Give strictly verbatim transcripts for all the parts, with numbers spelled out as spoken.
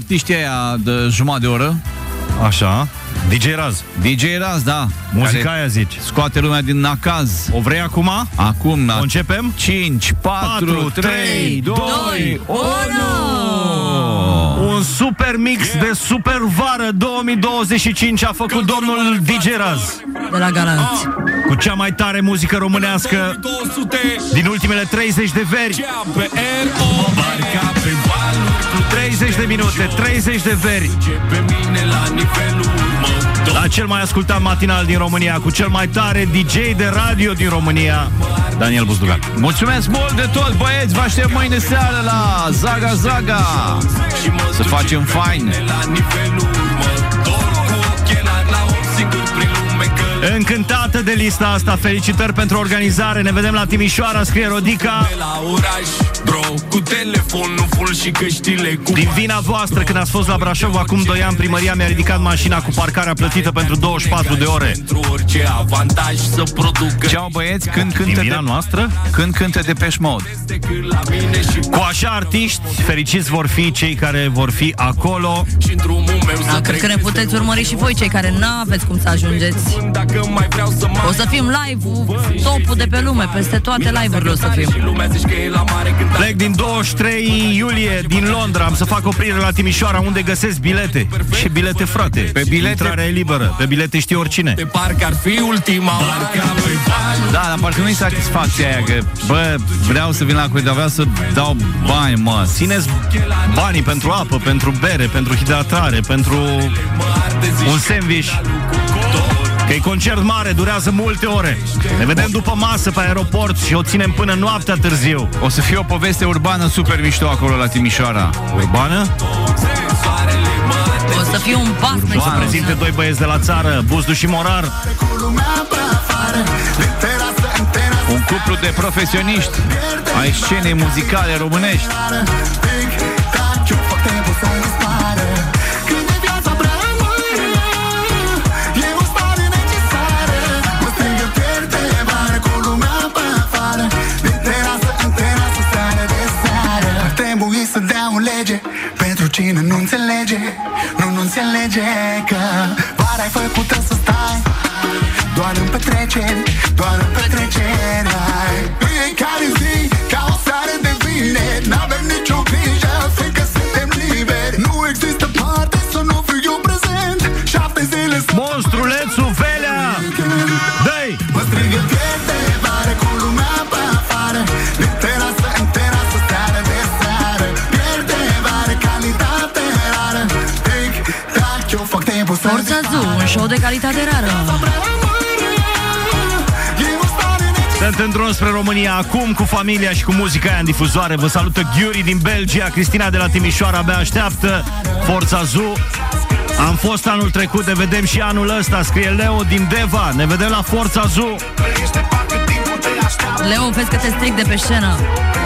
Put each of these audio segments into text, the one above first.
artiștii aia de jumătate de oră. Așa. D J Raz. D J Raz, da. Muzica aia zici. Scoate lumea din nacaz. O vrei acum? Acum. O începem? cinci, patru, trei, doi, unu. Un super mix de super vară două mii douăzeci și cinci a făcut domnul D J Raz de la Galați, cu cea mai tare muzică românească din ultimele treizeci de veri. treizeci de minute, treizeci de veri la cel mai ascultat matinal din România, cu cel mai tare D J de radio din România, Daniel Buzdugan. Mulțumesc mult de tot, băieți. Vă aștept mâine seară la Zaga Zaga. Să facem fain. Încântată de lista asta, felicitări pentru organizare. Ne vedem la Timișoara, scrie Rodica. Din vina voastră, când ați fost la Brașov acum doi ani, primăria mi-a ridicat mașina cu parcarea plătită pentru douăzeci și patru de ore. Ceau, băieți, când cântă Din vina de... noastră? Când cântă Depeche Mode. Cu așa artiști, fericiți vor fi cei care vor fi acolo. Da, cred că ne puteți urmări și voi, cei care n-aveți cum să ajungeți. O să fim live-ul, topul de pe lume, peste toate live-urile o să fim. Plec din douăzeci și trei iulie din Londra. Am să fac oprire la Timișoara, unde găsesc bilete. Și bilete, frate. Pe bilete... Intrarea e liberă. Pe bilete știe oricine. Da, dar parcă nu-i satisfacția aia, că, bă, vreau să vin la Cluj, dar vreau să dau bani, mă. Țineți banii pentru apă, pentru bere, pentru hidratrare, pentru un sandwich. Că e concert mare, durează multe ore. Ne vedem după masă pe aeroport și o ținem până noaptea târziu. O să fie o poveste urbană super mișto acolo la Timișoara. Urbană? O să fie un pas. O să prezinte doi băieți de la țară, Buzdu și Morar. Un cuplu de profesioniști ai scenei muzicale românești. Pentru cine nu înțelege, nu, nu înțelege că vara ai făcută să stai doar în petreceri, doar în petreceri. Fiecare zi ca o seară de vineri, n-avem nicio grijă, fiindcă suntem liberi. Nu există parte să nu fiu eu prezent. Șapte zile să... Monstrulețul Velea! Dă-i! Mă strigă pierd de vară cu lumea pe afară, de terasă în terasă, seară de seară. Pierd de vară, calitate rară. Tic, tac, eu fac timpul să... Forța Zoo, un show de calitate rară. Sunt în drum spre România acum cu familia și cu muzica aia în difuzoare. Vă salută Ghiuri din Belgia, Cristina de la Timișoara abia așteaptă. Forța Zoo. Am fost anul trecut, ne vedem și anul ăsta, scrie Leo din Deva. Ne vedem la Forța Zoo. Leo, vezi că te stric de pe scenă.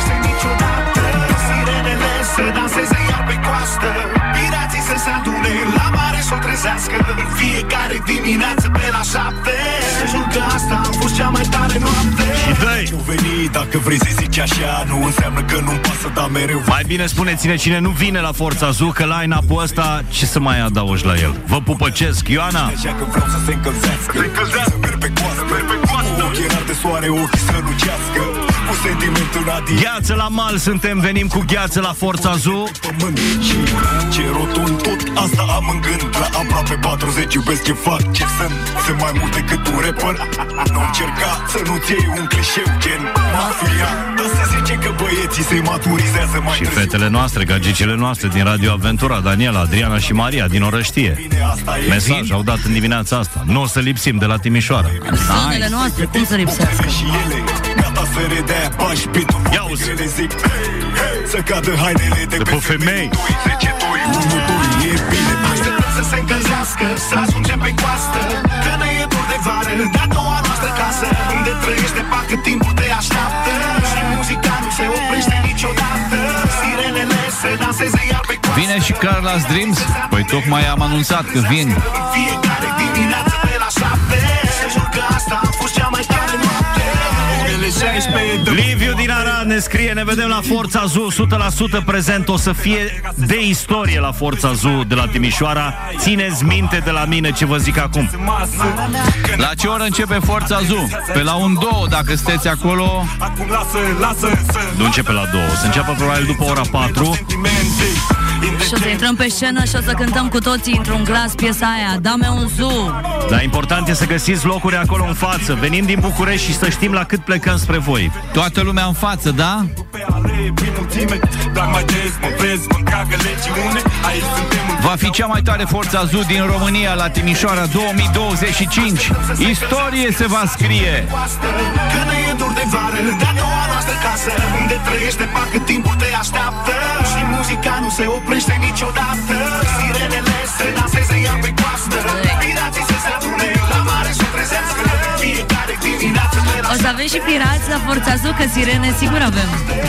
Fiecare dimineață pe la șapte. Să jur că asta a fost cea mai tare noapte. Și dă-i! Ce-o veni, dacă vrei să zici așa, nu înseamnă că nu-mi pasă, dar mereu. Mai bine spuneți-ne cine nu vine la Forța Zoo, că line-up-ul ăsta, ce să mai adaugi la el? Vă pupăcesc, Ioana! Așa că vreau să se încălzească, se încălzească. Să merg pe coastă, merg pe coastă. Cu ochelari de soare, ochii să lucească. Cu sentimentul radiant. Gheață la mal suntem, venim cu gheață la Forța Zoo. Ce rotund, tot asta am în gând. La aproape patruzeci iubesc ce fac, ce sunt. Sunt mai mult decât un rapper. Nu încerca să nu-ți iei un clișeu gen mafia. Dar se zice că băieții se maturizează mai Și târziu. fetele noastre, gagicele noastre din Radio Aventura, Daniela, Adriana și Maria din Orăștie. Mesaj au dat în dimineața asta. Nu o să lipsim de la Timișoara. Zonele noastre, cum să lipsească? Și ele, gata să redea pași pe tu. Ia uzi. Le zic, să cadă hainele de, de pe femei. zece doi unu doi, e bine. Așteptăm să se încălzească, să ajungem pe coastă. Că ne e dor de vară, de-a doua noastră casă. Unde trăiește parcă timpul te așteaptă. Și muzica nu se oprește niciodată. Sirenele se danseze iar pe coastă. Vine și Carla's Dreams? Păi tocmai am anunțat că vin. Fiecare dimineață pe la șapte. Liviu din Arad ne scrie: ne vedem la Forța Zoo, o sută la sută prezent. O să fie de istorie la Forța Zoo de la Timișoara. Țineți minte de la mine ce vă zic acum. La ce oră începe Forța Zoo? Pe la un două, dacă sunteți acolo. Nu începe la două, se începe probabil după ora patru. Și o să intrăm pe scenă și o să cântăm cu toții într-un glas piesa aia, Dame un zoo. Dar important e să găsiți locuri acolo în față. Venim din București și să știm la cât plecăm spre voi. Toată lumea în față, da? Va fi cea mai tare Forța Zoo din România la Timișoara două mii douăzeci și cinci. Istorie se va scrie. Unde trăiește, parcă timpul te așteaptă și muzica nu se oprește niciodată. Sirenele se danseze iar pe coastă, pirații se adune la mare și prezență fiecare dimineață. O să avem și pirați la Forța Zoo, că sirene sigur avem.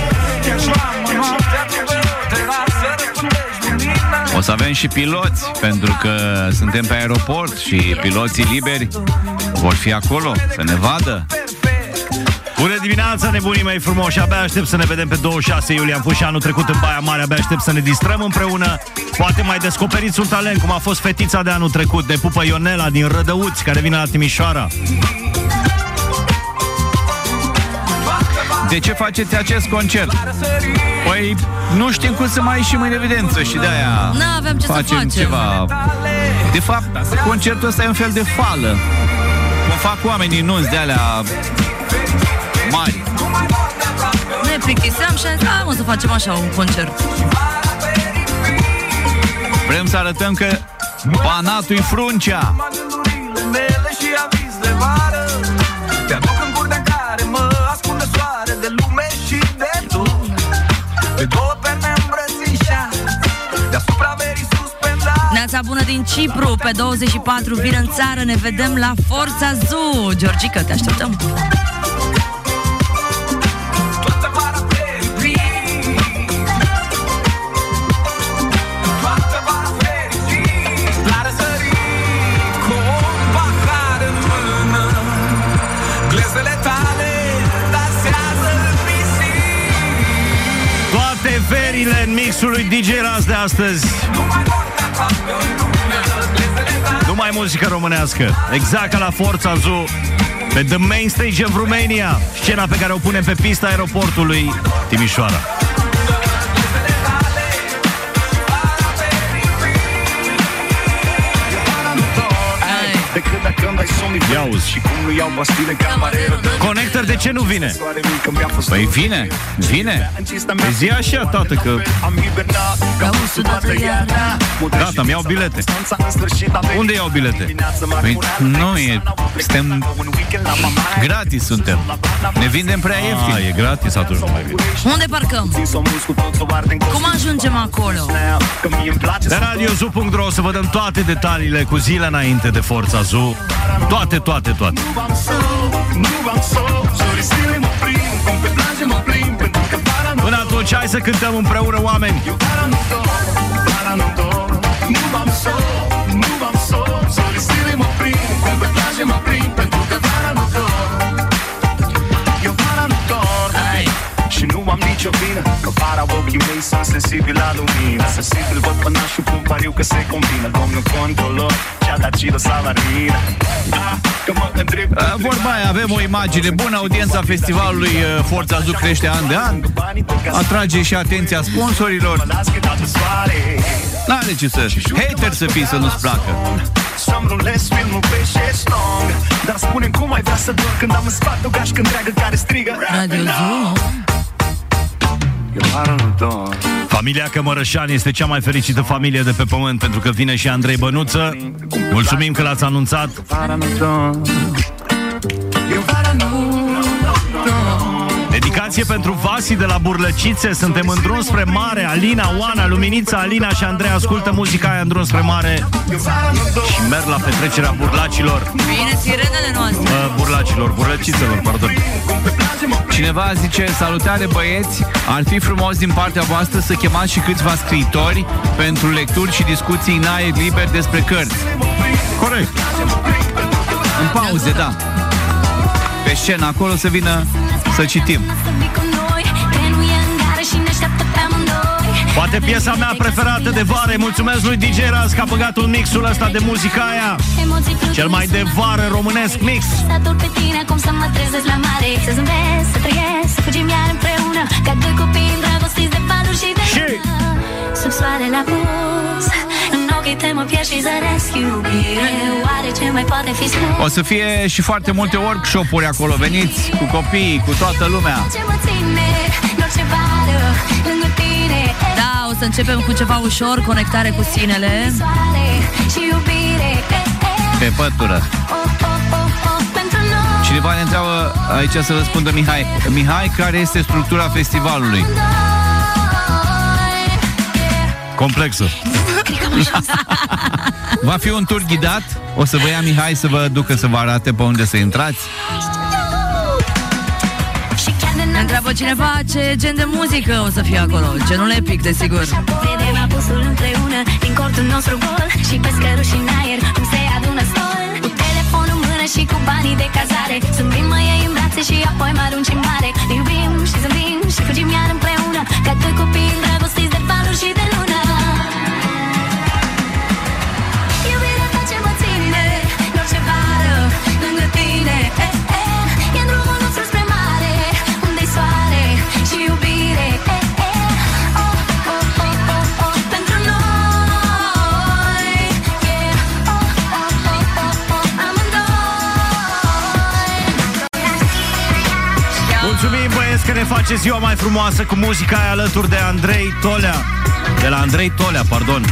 O să avem și piloți, pentru că suntem pe aeroport și piloții liberi vor fi acolo să ne vadă. Bună dimineața, nebunii mei frumoși. Abia aștept să ne vedem pe douăzeci și șase iulie. Am fost și anul trecut în Baia Mare. Abia aștept să ne distrăm împreună. Poate mai descoperiți un talent, cum a fost fetița de anul trecut, de Pupă Ionela din Rădăuți, care vine la Timișoara. De ce faceți acest concert? Păi nu știm cum să mai ieșim în evidență și de-aia n-avem ce facem, să facem ceva. De fapt, concertul ăsta e un fel de fală. Cum fac oamenii nunți de-alea mari. Ne plictiseam și am zis, hai mă, să facem așa un concert. Vrem să arătăm că Banatul-i fruncea. Neața bună din Cipru, pe douăzeci și patru vin în țară, ne vedem la Forța Zoo. Georgica, te așteptăm. Toate verile în mixul lui D J Raz de astăzi. Numai muzică românească. Exact ca la Forța Zoo, pe The Main Stage of Romania, scena pe care o punem pe pista aeroportului Timișoara. Ia uzi. Connector de ce nu vine? Păi vine, vine. Păi zi așa, tată, că gata, mi-au bilete. Unde iau bilete? Păi nu e, suntem gratis, suntem. Ne vindem prea ieftin. Ah, e gratis, atunci nu mai vine. Unde parcăm? Cum ajungem acolo? De radio zoo punct ro o să vă dăm toate detaliile cu zile înainte de Forța Zoo. Toate, toate, toate. Până atunci, hai să cântăm împreună, oameni. Și nu am nicio vină, că para ochii mei sunt sensibili la lumină. Sensibil văd până și pun pariu că se combină. Domnul controlor și-a dat Ciro Savarina. Vorba aia, avem o imagine bună. Audiența festivalului Forța Zoo crește an de an. Atrage și atenția sponsorilor. N-are ce să hater să fii să nu-ți placă. Să-mi rulez filmul pe șeslong. Dar spune-mi cum ai vrea să dor când am în spate o gașcă întreagă care strigă Radio Zoo. Familia Cămărășan este cea mai fericită familie de pe pământ, pentru că vine și Andrei Bănuță. Mulțumim că l-ați anunțat. Dedicație pentru Vasi de la Burlăcițe. Suntem în drum spre mare. Alina, Oana, Luminița, Alina și Andrei ascultă muzica aia în drum spre mare și merg la petrecerea burlacilor. Bine, sirenele noastre. uh, Burlacilor, burlăcițelor, pardon. Cineva zice: salutare băieți, ar fi frumos din partea voastră să chemați și câțiva scriitori pentru lecturi și discuții în aer liber despre cărți. Corect. În pauze, da. Pe scenă, acolo să vină să citim. Poate piesa mea preferată de vară. Mulțumesc lui D J Raz că a băgat un mixul ăsta de muzica aia. Cel mai de vară românesc mix. Și sub soarele apus, în ochii te mă pierd și zăresc iubire. Oare ce mai poate fi spus? O să fie și foarte multe workshop-uri acolo. Veniți cu copiii, cu toată lumea. Da, o să începem cu ceva ușor, conectare cu sinele. Pe pătură. Cineva ne întreabă aici să răspundă Mihai. Mihai, care este structura festivalului? Complexă. Va fi un tur ghidat. O să vă ia Mihai să vă ducă să vă arate pe unde să intrați. Ne întreabă cineva ce gen de muzică o să fie acolo. Genul epic, desigur. Vedem apusul împreună din cortul nostru gol și pe scăruși în aer cum se adună stol. Cu telefonul în mână și cu banii de cazare, zâmbim, mă iei în brațe și apoi mă arunci în mare. Ne iubim și zâmbim și fugim iar împreună, ca doi copii îndrăgostiți de valuri și de lună. Iubirea ta ce mă ține în orice vară lângă tine, eh, eh. E în drumul nostru spre mare, unde-i soare și iubire, eh, eh. Oh, oh, oh, oh, oh, pentru noi, yeah. Oh, oh, oh, oh, oh, amândoi. mulțumim, băieți, că ne face ziua mai frumoasă cu muzica aia alături de Andrei Tolea. De la Andrei Tolea, pardon.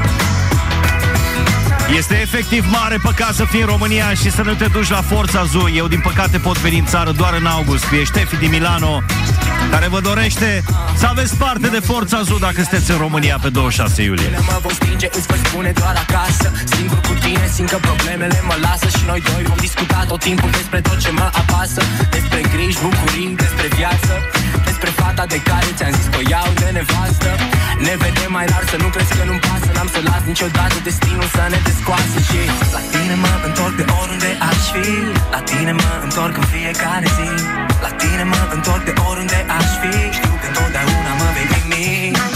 Este efectiv mare păcat să fii în România și să nu te duci la Forța Zoo. Eu, din păcate, pot veni în țară doar în august. E Ștefi din Milano, care vă dorește să aveți parte de Forța Zoo dacă sunteți în România pe douăzeci și șase iulie. Mă vom stinge, îți voi spune doar acasă. Singur cu tine, simt că problemele mă lasă. Și noi doi vom discuta tot timpul despre tot ce mă apasă. Despre griji, bucurii, despre viață, despre fata de care ți-am zis că o iau de nevastă. Ne vedem mai rar, să nu crezi că nu-mi pasă. N-am să las niciodată destinul să ne descoasă. Și la tine mă întorc de oriunde aș fi. La tine mă întorc în fiecare zi. La tine mă întorc de oriunde aș fi. Știu că întotdeauna mă vei primi.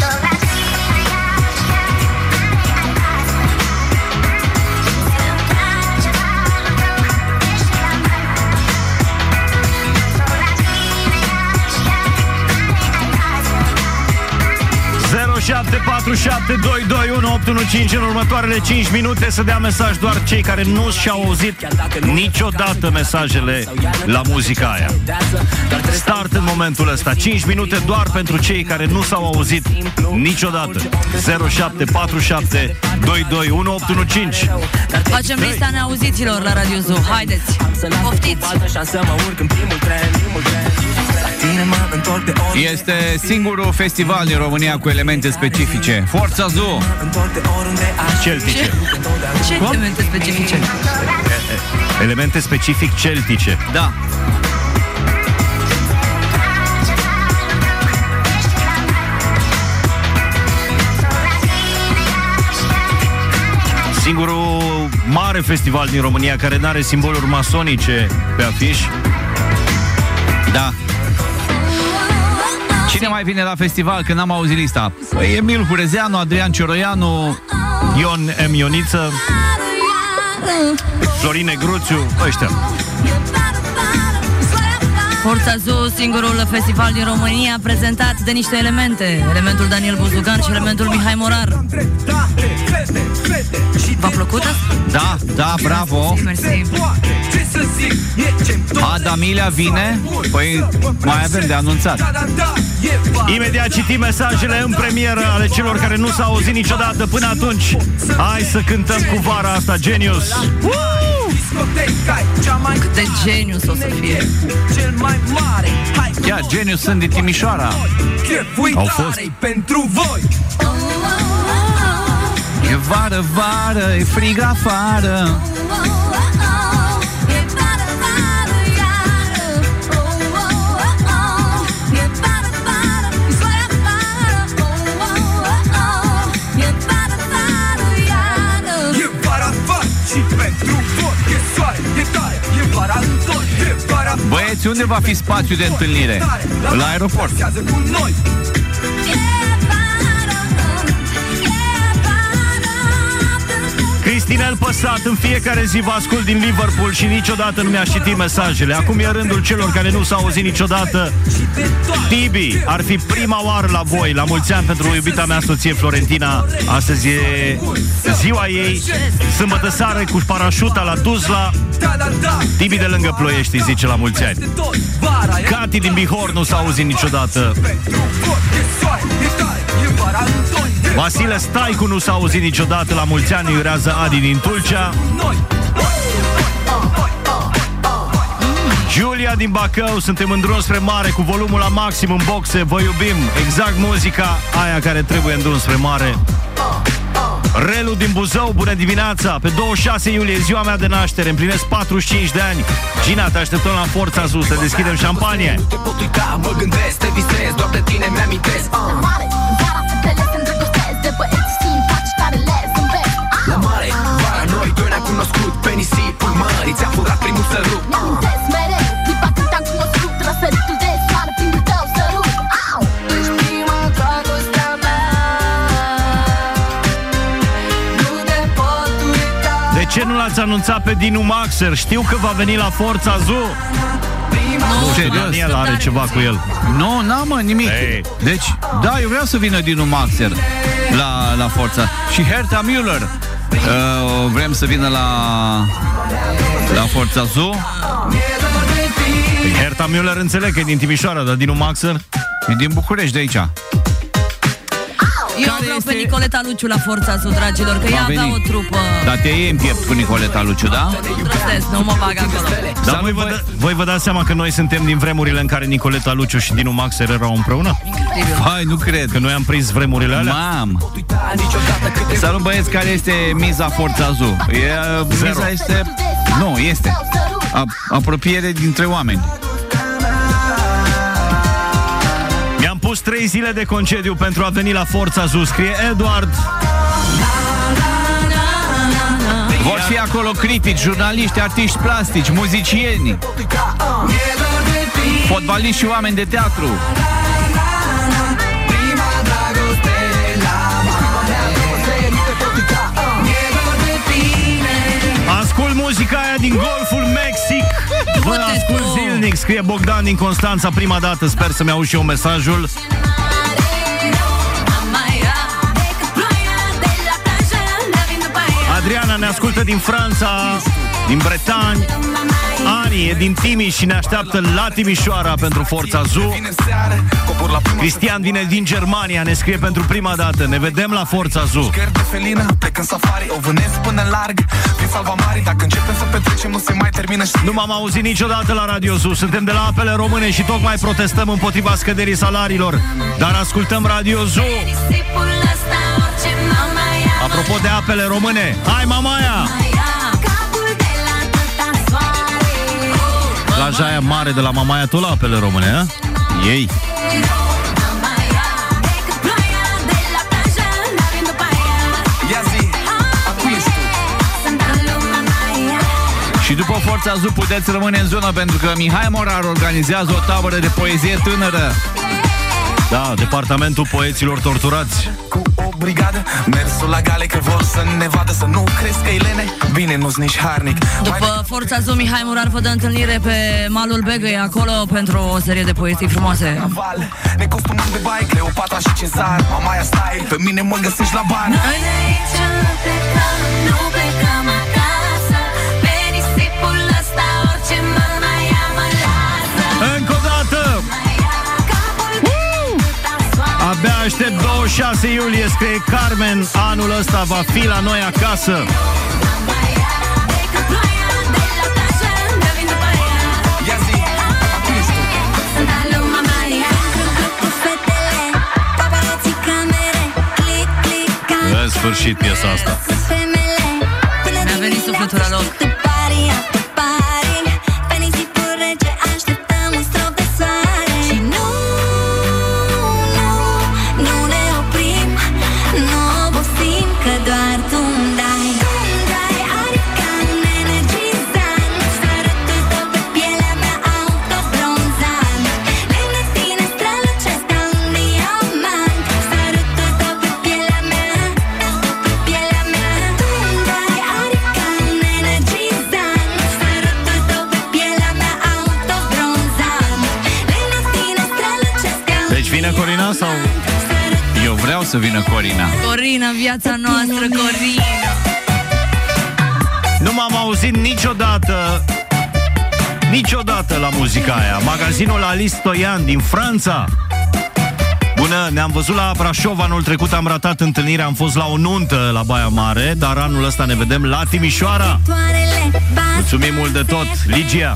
zero șapte patru șapte doi doi unu opt unu cinci. În următoarele cinci minute să dea mesaj doar cei care nu și-au auzit niciodată mesajele la muzica aia. Start în momentul ăsta. cinci minute doar pentru cei care nu s-au auzit niciodată. zero șapte patru șapte doi doi unu opt unu cinci. Facem lista neauziților la Radio Zoo. Haideți, poftiți! Este singurul festival din România cu elemente specifice. Forța Zoo. Celtice. Ce, ce elemente specifice? Elemente specific celtice. Da. Singurul mare festival din România care n-are simboluri masonice pe afiș. Da. Cine mai vine la festival, că n-am auzit lista? Păi Emil Hurezeanu, Adrian Cioroianu, Ion M. Ioniță, Florine Gruțiu, ăștia. Forța Zoo, singurul festival din România prezentat de niște elemente. Elementul Daniel Buzugan și elementul Mihai Morar. V-a plăcut asta? Da, da, bravo. Mersi. Ada Milea vine. Păi mai avem de anunțat. Imediat citim mesajele în premieră ale celor care nu s-au auzit niciodată. Până atunci, hai să cântăm cu vara asta Genius. Cât de genius o să fie. Ia, Genius sunt din Timișoara. Au fost. pentru voi. E vară, vară, e frig afară. E vara, var și pentru voi. E soare, e tare, băieți, unde va fi spațiu de întâlnire? La aeroport. Cristinel Păsat, în fiecare zi vă ascult din Liverpool și niciodată nu mi-a citit mesajele. Acum e rândul celor care nu s-au auzit niciodată. Tibi, ar fi prima oară la voi. La mulți ani pentru iubita mea soție Florentina. Astăzi e ziua ei. Sâmbătă seară cu parașuta la Tuzla. Tibi de lângă Ploiești zice la mulți ani. Cati din Bihor nu s-a auzit niciodată. Vasile Staicu nu s-a auzit niciodată. La mulți ani îi urează Adi din Tulcea. Julia din Bacău, suntem în drum spre mare cu volumul la maxim în boxe. Vă iubim, exact muzica aia care trebuie în drum spre mare. Relu din Buzău, bună dimineața. Pe douăzeci și șase iulie, ziua mea de naștere, împlinesc patruzeci și cinci de ani. Gina, te așteptăm la Forța Zoo să deschidem șampanie. te pot uita, mă gândesc, te visez, doar de tine mi-amintesc. La mare, vara noi doi ne-am cunoscut pe nisipul mării, ți-a furat primul sărut. Mi-amintesc mereu, clipa când te-am cunoscut, răsăritul de soare, primul tău sărut. Ești prima dragostea mea, nu te pot uita. De ce nu l-ați anunțat pe Dinu Maxer? Știu că va veni la Forța Zoo. Nu știu, Daniel are ceva cu el. Nu, n-am mă, nimic. Hey. Deci, da, eu vreau să vină Dinu Maxer la, la Forța. Și Herta Müller uh, vrem să vină la la Forța Zoo. Herta Müller înțeleg că e din Timișoara, dar Dinu Maxer e din București, de aici. Eu Care vreau este... pe Nicoleta Luciu la Forța Zoo, dragilor, că ea avea o trupă. Dar te iei în piept cu Nicoleta Luciu, da? Nu trăsesc, nu mă bag acolo. Dar voi vă, da, voi vă dați seama că noi suntem din vremurile în care Nicoleta Luciu și Dinu Maxer erau împreună? Hai, nu cred. Că noi am prins vremurile alea? Mam! Salut, băieți, care este miza Forța Zoo? E, miza este... Nu, este A, apropiere dintre oameni. Mi-am pus trei zile de concediu pentru a veni la Forța Zoo, scrie Eduard. Vor fi acolo critici, jurnaliști, artiști plastici, muzicieni, fotbaliști și oameni de teatru. Ascult muzica aia din Golful Mexic. Vă ascult zilnic, scrie Bogdan din Constanța. Prima dată, sper să-mi auzi și eu mesajul. Adriana ne ascultă din Franța, din Bretagne. Ani e din Timiș și ne așteaptă la Timișoara pentru Forța Zoo. Cristian vine din Germania, ne scrie pentru prima dată. Ne vedem la Forța Zoo. Nu m-am auzit niciodată la Radio Zoo. Suntem de la Apele Române și tocmai protestăm împotriva scăderii salariilor. Dar ascultăm Radio Zoo. Apropo de Apele Române, hai Mamaia! Plaja aia mare de la Mamaia, tot la Apele Române, a? Ei! Și după Forța Zoo puteți rămâne în zonă, pentru că Mihai Morar organizează o tabără de poezie tânără. Da, departamentul poeților torturați. Cu o brigadă, mersul la gale că vor să ne vadă, să nu crezi că-i lene. Bine, nu-s nici harnic. După Forța Zoo, Mihai Murar vă dă întâlnire pe malul Begăi, acolo pentru o serie de poezii frumoase. Ne costumăm de baie, Cleopatra și Cezar. Mamaia style, pe mine mă găsești la bar. Noi de aici nu plecăm, nu plecăm acasă. Pe nisipul ăsta orice mână ea mă lasă. Încă o dată! Abia aștept douăzeci și șase iulie, scrie Carmen. Anul ăsta va fi la noi acasă. În sfârșit piesa asta. Mi-a venit sufletul la loc. Corina sau... Eu vreau să vină Corina. Corina, viața noastră, Corina. Nu m-am auzit niciodată, niciodată la muzica aia. Magazinul Alice Stoian din Franța. Bună, ne-am văzut la Brașov anul trecut, am ratat întâlnirea, am fost la o nuntă la Baia Mare, dar anul ăsta ne vedem la Timișoara. Mulțumim mult de tot, Ligia.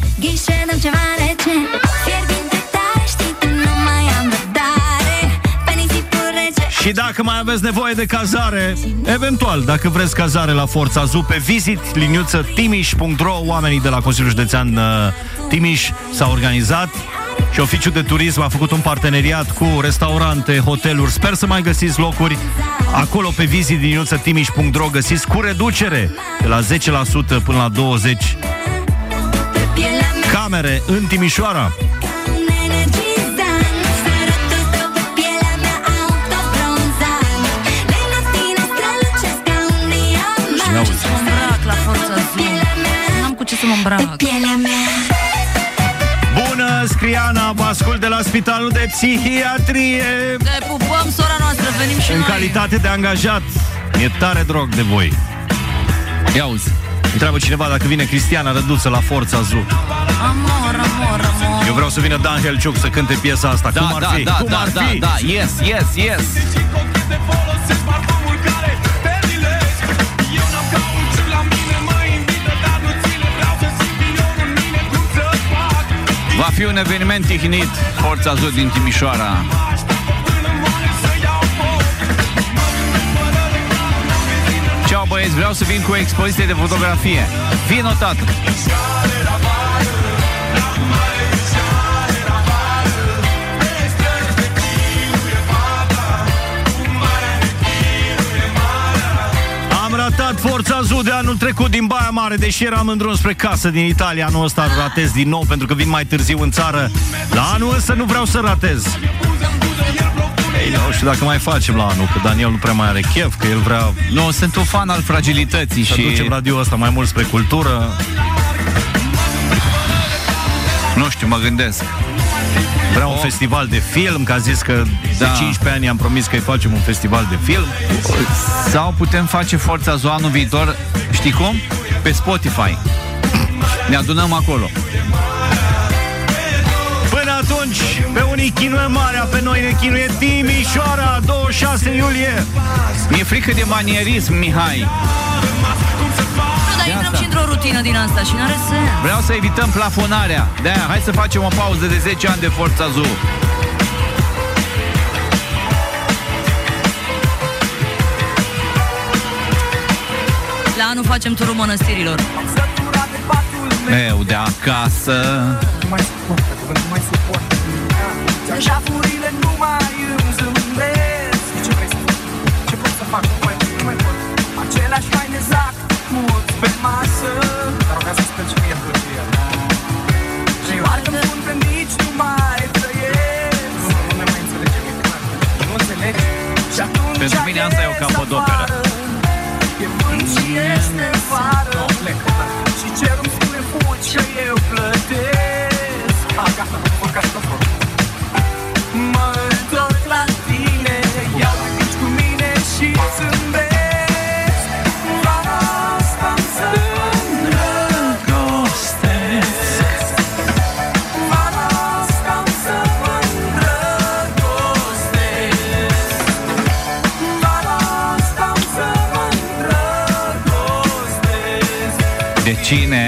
Și dacă mai aveți nevoie de cazare, eventual, dacă vreți cazare la Forța Zoo, pe visit liniuță timiș punct ro, oamenii de la Consiliul Județean uh, Timiș s-au organizat și Oficiul de Turism a făcut un parteneriat cu restaurante, hoteluri. Sper să mai găsiți locuri acolo pe visit liniuță timiș punct ro, găsiți cu reducere de la zece la sută până la douăzeci la sută camere în Timișoara. Să mă îmbrac la Forța Zoo. N-am cu ce să mă îmbrac. Bună, Scriana, vă ascult de la Spitalul de Psihiatrie. Te pupăm, sora noastră, venim și în noi. calitate de angajat. E tare drog de voi. Ia uzi, întreabă cineva dacă vine Cristiana Răduță la Forța Zoo. Amor, amor, amor. Eu vreau să vină Dan Helciuc să cânte piesa asta. Da, Cum ar da, fi? da, Cum da, ar da, fi? da, yes, yes, yes. Va fi un eveniment tihnit, Forța Zoo din Timișoara. Ceau băieți, vreau să vin cu o expoziție de fotografie. Vino, tată! Am ratat Forța Zoo de anul trecut din Baia Mare, deși eram în drum spre casă din Italia. Anul ăsta ratez din nou pentru că vin mai târziu în țară. La anul ăsta nu vreau să ratez. Ei, nu știu dacă mai facem la anul, că Daniel nu prea mai are chef, că el vrea... Nu, sunt un fan al fragilității să și... ducem radioul ăsta mai mult spre cultură. Nu știu, mă gândesc. Vreau oh. un festival de film, că a zis că da. de cincisprezece ani am promis că îi facem un festival de film. Sau putem face Forța Zoo anul viitor, știi cum? Pe Spotify. Ne adunăm acolo. Până atunci, pe unii chinuie Marea, pe noi ne chinuie Timișoara, douăzeci și șase iulie. Mi-e frică de manierism, Mihai. Nu, dar intrăm și într-o rutină din asta și n-are sens. Vreau să evităm plafonarea. De-aia, hai să facem o pauză de zece ani de Forța Zoo. La anul facem turul mănăstirilor. Meu de acasă. Nu mai suport, pentru că nu mai suport. Jafurile nu mai îmi zâmbesc. Ce vrei să fac? Ce pot să fac? Nu mai, nu mai pot. Aceleași haine zac, mulți pe masă. Dar vreau să spun ce mie în plăcere. Și parcă-mi spun că nici nu mai trăiesc. Nu, nu ne mai înțelegem, e clar. Nu înțelegi? Și atunci pentru mine asta e o capodoperă. E vânt și este afară. Nu, plec, da. Și cerul-mi spune fugi că eu plătesc. A, gata, mă cași tot. Mă întorc la tine, iau aici cu mine și zâmbesc. Vara asta-mi să îndrăgostesc. Vara asta-mi să mă îndrăgostesc. Vara asta-mi să mă îndrăgostesc. De cine?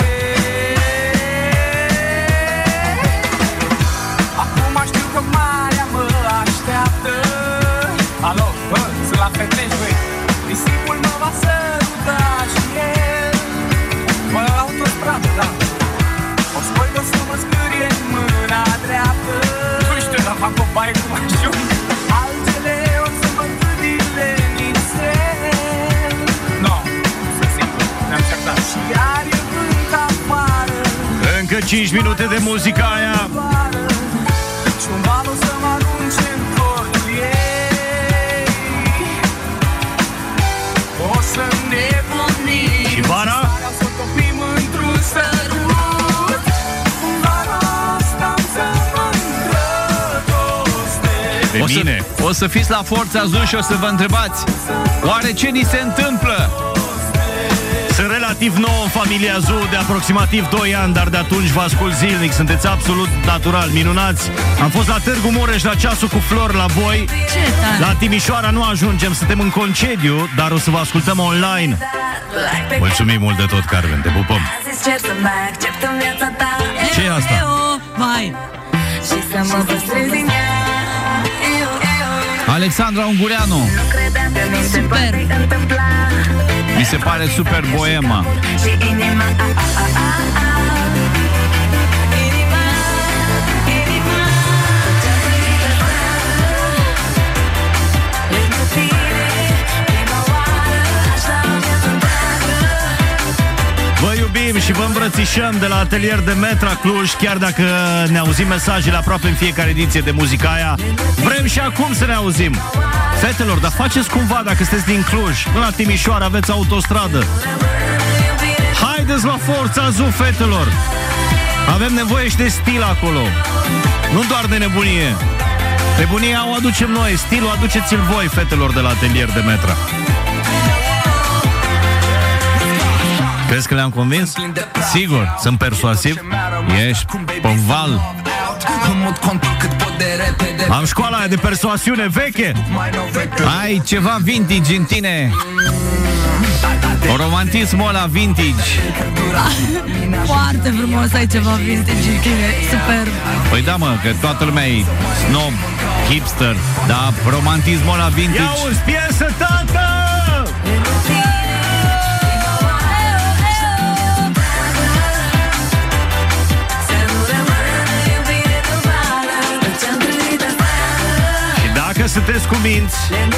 Acum știu că marea mă așteaptă. Alo, bă, sunt la Fetești, băi. Nisipul mă va săruta și el. Mă la autostradă, da. O scoi o să mă scârie în mâna dreaptă. Nu știu, dar fac o baie cum ajung. Altele o să mă gândile nițel. No, sunt sigur, ne-am certat. Și iar e vânt afară. Încă cinci minute de muzica aia. Și un val o să mă arunce în cortul ei. O să nebunim. Și vara? O să topim într-un sărut. Vara asta-mi să mă îndrăgostesc. O să bine. Să, o să fiți la Forța Zoo și o să vă întrebați: oare ce ni se întâmplă? Sunt relativ nou în familia Zoo de aproximativ doi ani, dar de atunci vă ascult zilnic. Sunteți absolut natural, minunați. Am fost la Târgu Mureș la ceasul cu flori la voi. Ce tare. La Timișoara nu ajungem, suntem în concediu, dar o să vă ascultăm online. Mulțumim mult de tot, Carmen, te pupăm. Ce e asta? Vai. Alexandra Ungureanu. Super. Mi se pare super boema. Vă iubim și vă îmbrățișăm de la Atelier de Metra Cluj. Chiar dacă ne auzim mesajele aproape în fiecare ediție de muzica aia, vrem și acum să ne auzim. Fetelor, dar faceți cumva, dacă sunteți din Cluj, până la Timișoara aveți autostradă, haideți la Forța Zoo, fetelor. Avem nevoie și de stil acolo, nu doar de nebunie. Nebunia o aducem noi, stilul aduceți-l voi, fetelor de la Atelier de Metra. Crezi că le-am convins? Sigur. Sunt persuasiv? Ești pomval. Am școala aia de persoasiune veche. Ai ceva vintage în tine. O romantismul ăla vintage. Foarte frumos, ai ceva vintage în tine. Super. Păi da, mă, că toată lumea e snob, hipster. Dar romantismul ăla vintage. Ia uzi, piesă, tată! Dacă sunteți cuminți,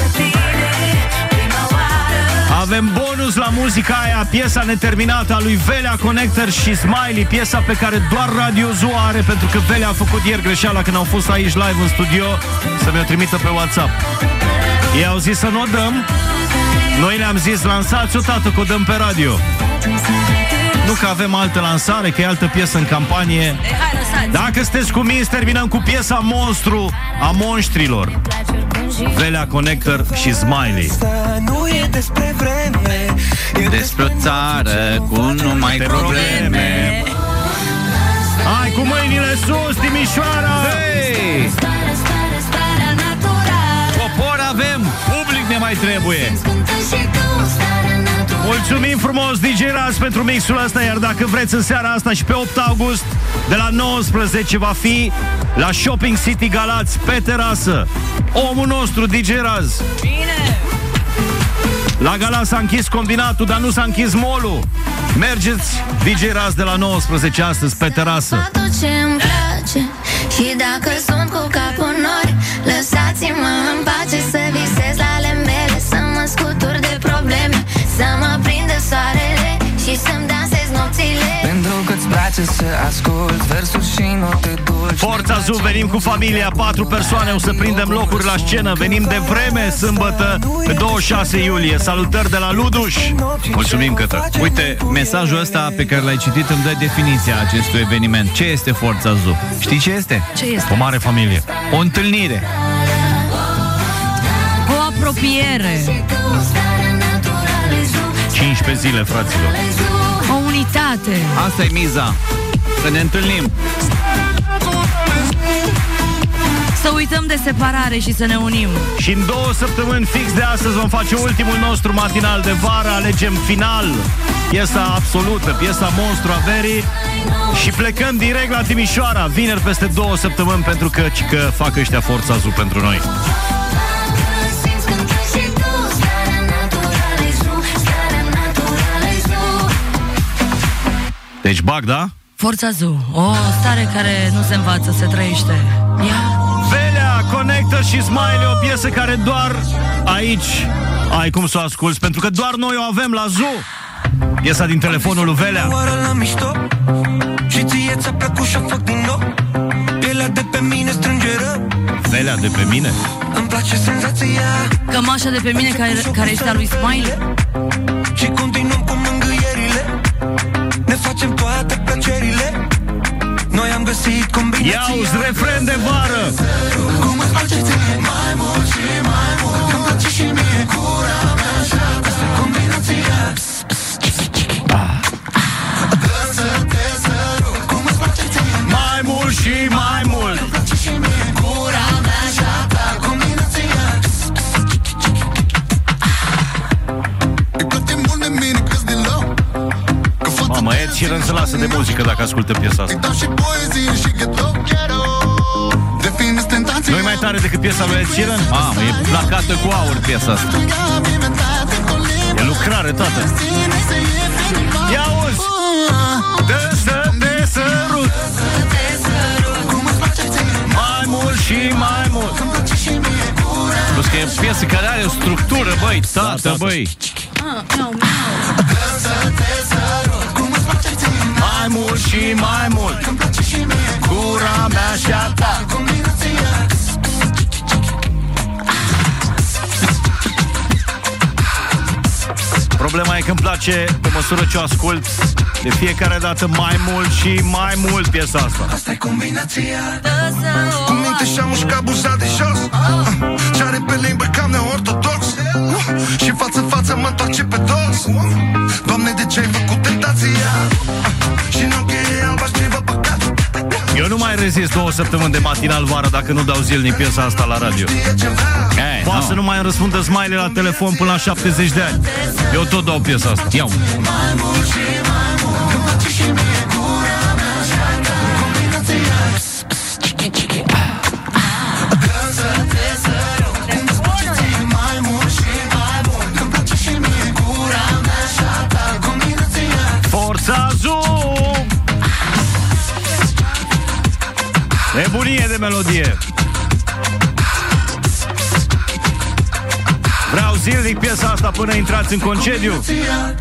avem bonus la muzica aia, piesa neterminată a lui Velea Connector și Smiley, piesa pe care doar Radio Zoo are, pentru că Velea a făcut ieri greșeala când au fost aici live în studio să mi-o trimită pe WhatsApp. Ei au zis să nu o dăm, noi le-am zis lansați-o, tată, că o dăm pe radio. Nu că avem altă lansare, că e altă piesă în campanie. Dacă sunteți cuminți, terminăm cu piesa Monstru a monștrilor, Velea Connector și Smiley. Nu e despre vreme, e despre o țară cu numai probleme. Hai cu mâinile sus, Timișoara! Hey! Popor avem, public ne mai trebuie. Mulțumim frumos, D J Raz, pentru mixul ăsta. Iar dacă vreți, în seara asta și pe opt august de la nouăsprezece va fi la Shopping City Galați, pe terasă, omul nostru, D J Raz. Bine! La gala s-a închis combinatul, dar nu s-a închis mall-ul. Mergeți, D J Raz, de la nouăsprezece astăzi, pe terasă. Și dacă sunt cu capul nori, lăsați-mă în pace să visez la ale mele, să mă scutur de probleme, să mă prindă soarele și să-mi dansez nopțile. Pentru că-ți place să ascult versuri și note dulci. Forța Zoo, venim cu familia, patru persoane, o să prindem locuri la scenă. Venim de vreme, sâmbătă, pe douăzeci și șase iulie. Salutări de la Luduș. Mulțumim, Cătă. Uite, mesajul ăsta pe care l-ai citit îmi dă definiția acestui eveniment. Ce este Forța Zoo? Știi ce este? Ce este? O mare familie. O întâlnire. O apropiere. cincisprezece zile, fraților. O unitate. Asta e miza. Să ne întâlnim. Să uităm de separare și să ne unim. Și în două săptămâni fix de astăzi vom face ultimul nostru matinal de vară. Alegem final, piesa absolută, piesa monstru a verii. Și plecăm direct la Timișoara, vineri peste două săptămâni, pentru că, că fac ăștia Forța Zoo pentru noi. Deci bag, da? Forța Zoo, o stare care nu se învață, se trăiește. Ia. Velea Connector și Smiley, o piesă care doar aici ai cum să o asculți, pentru că doar noi o avem la Zoo. Piesa din telefonul lui Velea. Și ție ți-a plăcut și-o fac din nou. Pielea de pe mine strângeră. Velea de pe mine? Îmi place senzația. Cămașa de pe mine care, care este a lui Smiley. Și continuăm cu mângâierile. Ne facem toate plăcerile. Noi am găsit combinația. Ia-uzi refren de vară. Cum îți place ție mai mult și mai mult, îmi place și mie gura mea așa. Asta-i combinația. Dă să te sărut. Cum îți place ție mai mult și mai mult, îmi place și mie gura mea așa. Ta combinația. Îi place mult de mine că-s din loc. Mamă, Ed Sheeran se lasă de muzică dacă ascultă piesa asta. Nu e mai tare decât piesa lui Ed Sheeran? Mamă, e placată cu aur piesa asta. E lucrare toată. Ia auzi! Dă să te sărut mai mult și mai mult. Plus că e o piesă care are o structură, băi, tată, da, băi. Mai mult și mai mult, gura mea și a ta. Problema e că îmi place, pe măsură ce o ascult, de fiecare dată mai mult și mai mult piesa asta. Asta-i combinația. Cu minte și-a mușcat buza de jos, și are pe limbă cam neortodox, și față-față mă întoarce pe dos. Doamne, de ce ai făcut tentația? Și nu că e albastrivă păcat. Eu nu mai rezist două săptămâni de matinal vară dacă nu dau zilnic piesa asta la radio. Hey, Poate no. să nu mai îmi răspundă Smiley la telefon până la șaptezeci de ani. Eu tot dau piesa asta. Iau. Forța Zoom! Nebunie de melodie. Vreau zilnic piesa asta până intrați în concediu.